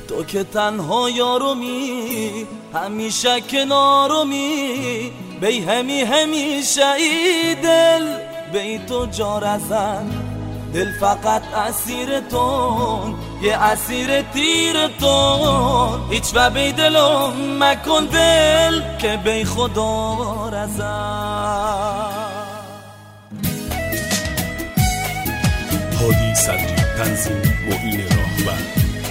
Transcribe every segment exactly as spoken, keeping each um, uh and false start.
تو که تنها یارومی همیشه کنارومی بی همی همیشه ای دل بی تو جا رزن دل فقط اسیر تون یه اسیر تیر تون هیچ و بی دلم مکن دل که بی خدا رزن. هادی صدری، تنظیم معین راهبر.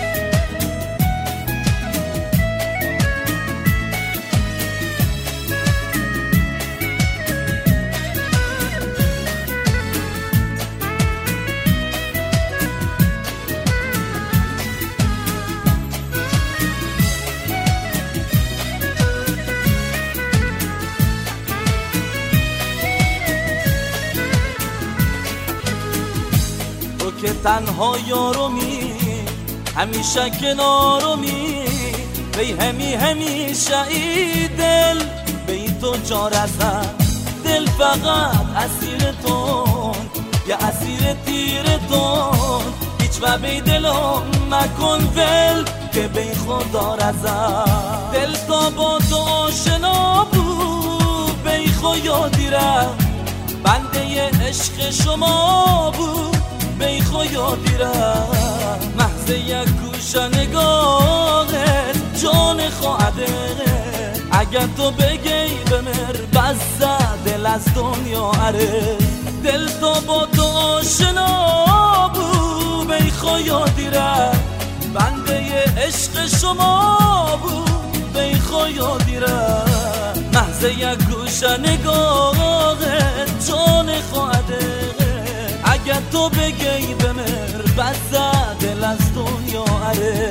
که تنها یارومی همیشه کنارومی بی همی همیشه ای دل بی تو جا رزن دل فقط اسیر تون یا اسیر تیر تون هیچ و بی دلم مکن ول که بی خدا رزن دل تا با تو آشنا بود بی خو یادی رفت بنده عشق شما بود بی خو یادی رفت محض یک گوشه نگاهت جان خواهده اگر تو بگی بمر بزه دل از دنیا اره دل تا با تو آشنا بود بی خو یادی رفت بنده عشق شما بود بی خو یادی رفت محض یک گوشه نگاهت جان خواهده اگر تو بگی بمر بزه دل از دنیا اره.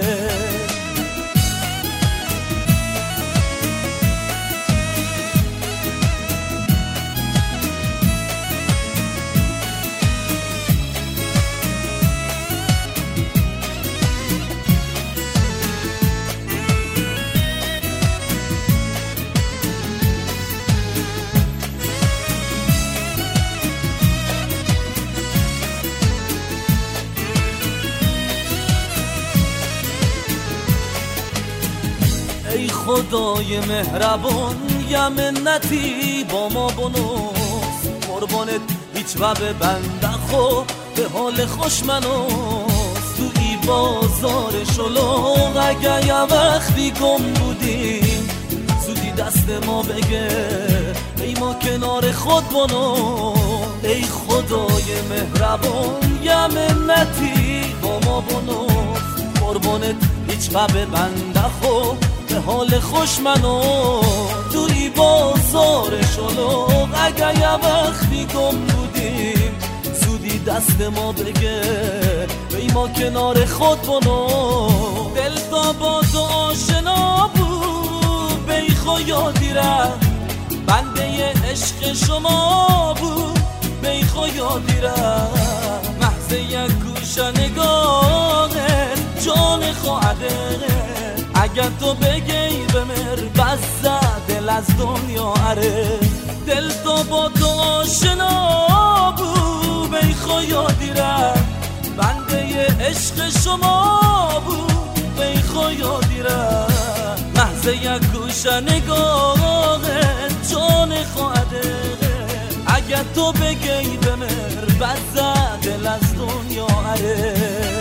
ای خدای مهربان یه منتی با ما بنوز قربانت هیچ و به بنده خو به حال خوش منوز تو ای بازار شلوغ اگه یه وقتی گم بودیم زودی دست ما بگه ای ما کنار خود بنوز ای خدای مهربان یه منتی با ما بنوز قربانت هیچ و به بنده خو به حال خوش منو توی بازار شلوغ اگه یه وقتی گم بودیم زودی دست ما بگه بی ما کنار خود بنو دل تا با تو آشنا بود بی خو یادی رفت بنده عشق شما بود بی خو یادی رفت محض یک گوشه نگاهت جان خواهده اگر تو بگی بمر بزه دل از دنیا اره دل تو با تو آشنا بود بی خو یادی رفت بنده عشق شما بود بی خو یادی رفت محض یک گوشه نگاهت جان خواهده اگر تو بگی بمر بزه دل از دنیا اره.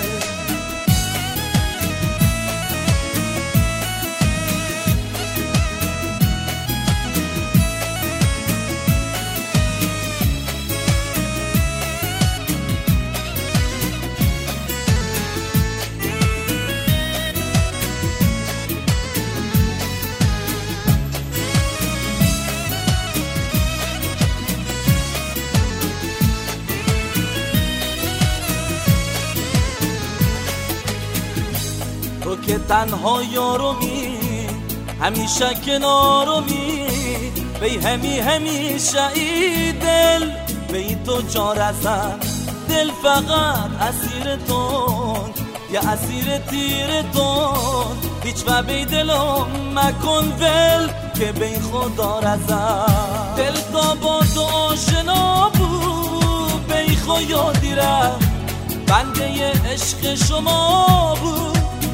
تو که تنها یارومی همیشه کنارومی بی همی همیشه ای دل بی تو جا رزن دل فقط اسیر تون یا اسیر تیر تون هیچ و بی دلم مکن ول که بی خدا رزن دل تا با تو آشنا بود بی خو یادی رفت بنده عشق شما بود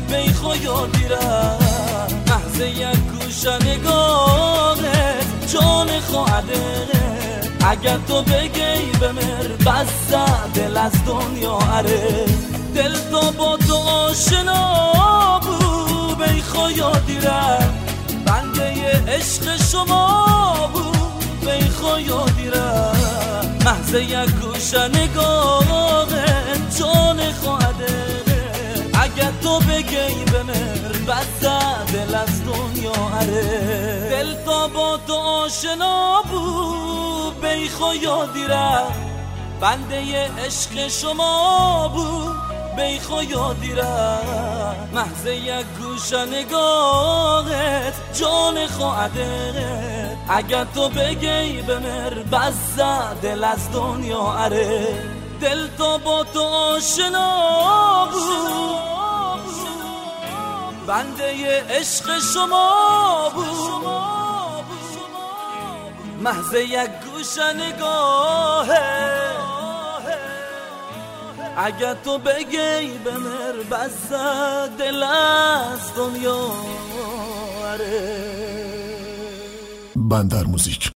بی خود دیرم محض یک گوشه نگاهت جان خواهده اگر تو بگی بمر بزه دل از دنیا اره دل تو با تو آشنا بود بی خود دیرم بنده عشق شما بود بی خود دیرم محض یک گوشه نگاهت جان خواهده اگر تو بگی بمر بزه دل از دنیا اره دل تا با تو آشنا بود بی خود دیرم بنده عشق شما بود بی خود دیرم محض یک گوشه نگاهت جان خواهده اگر تو بگی بمر بزه دل از دنیا اره دل تا با تو آشنا بود بنده عشق شما بود محض یک گوشه نگاهه اگر تو بگی بمر بزه دل از دنیا اره بندر موزیک.